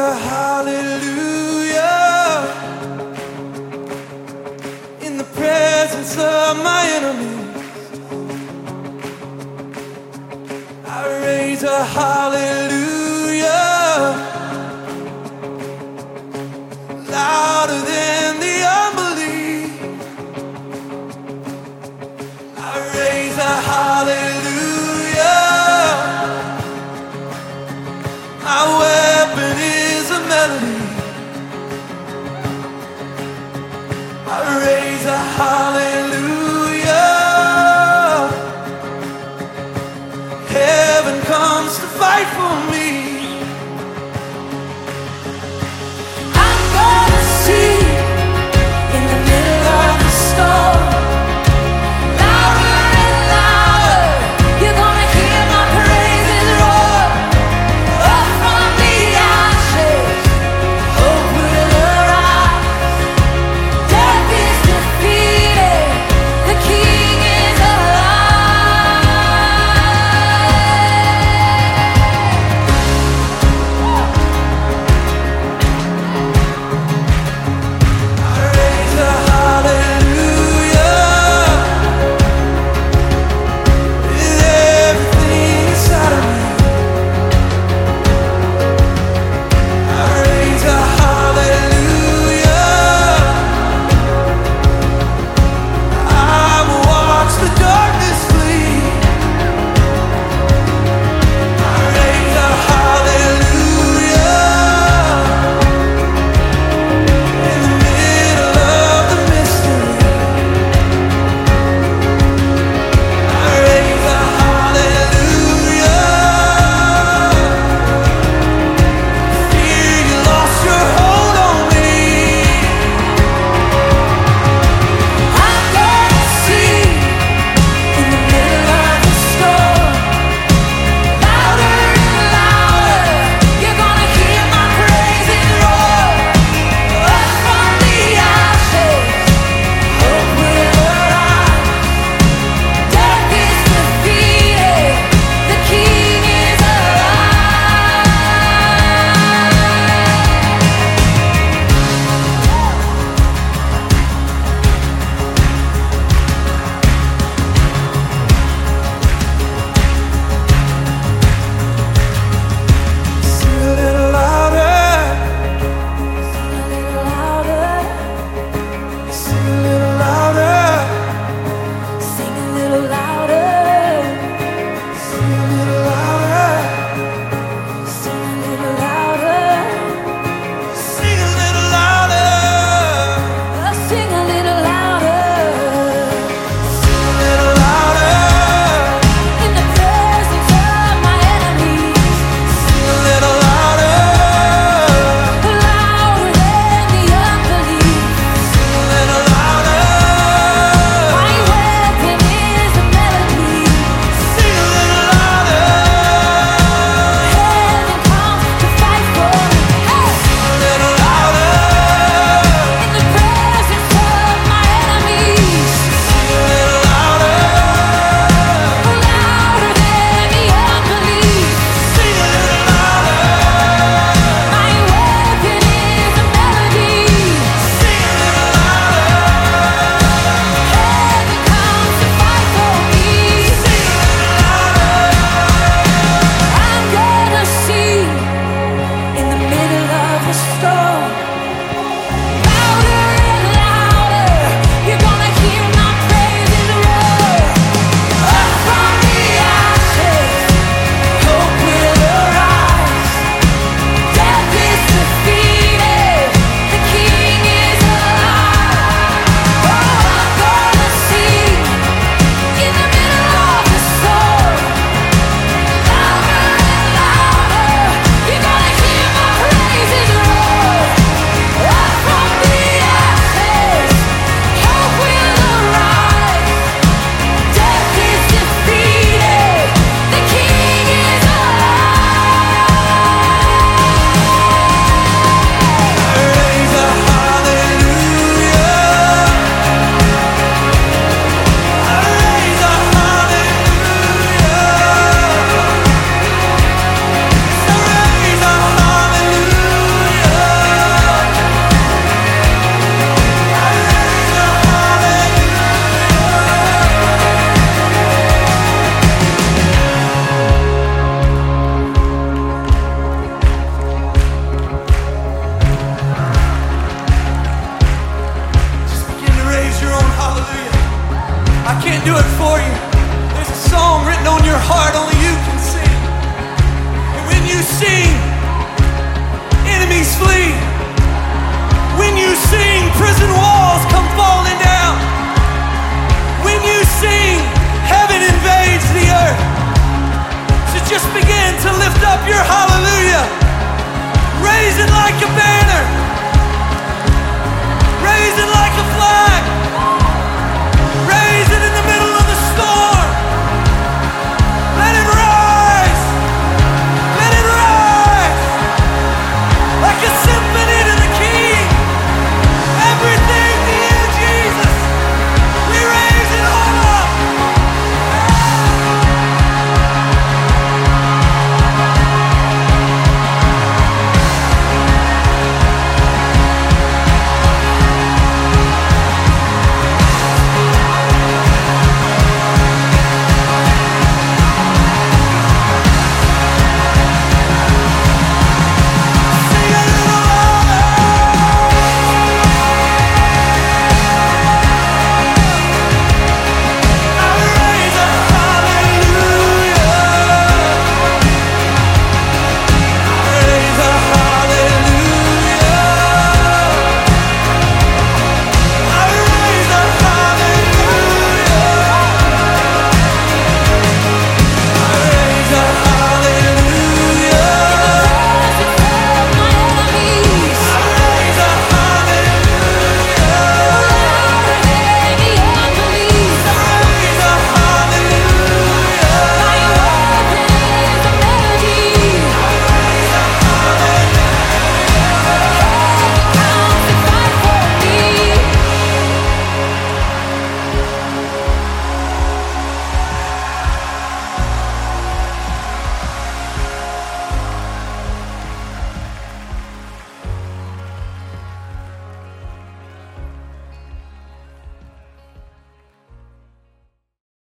a hallelujah in the presence of my enemies. I raise a hallelujah louder than the unbelief. I raise a hallelujah. My weapon is a melody. I raise a hallelujah. Heaven comes to fight for me. I'm gonna see in the middle of the storm. Louder and louder, you're gonna hear my praises roar. Up from the ashes, hope will arise. Death is defeated, can't do it for you. There's a song written on your heart only you can sing. And when you sing, enemies flee. When you sing, prison walls come falling down. When you sing, heaven invades the earth. So just begin to lift up your hallelujah. Raise it like a banner.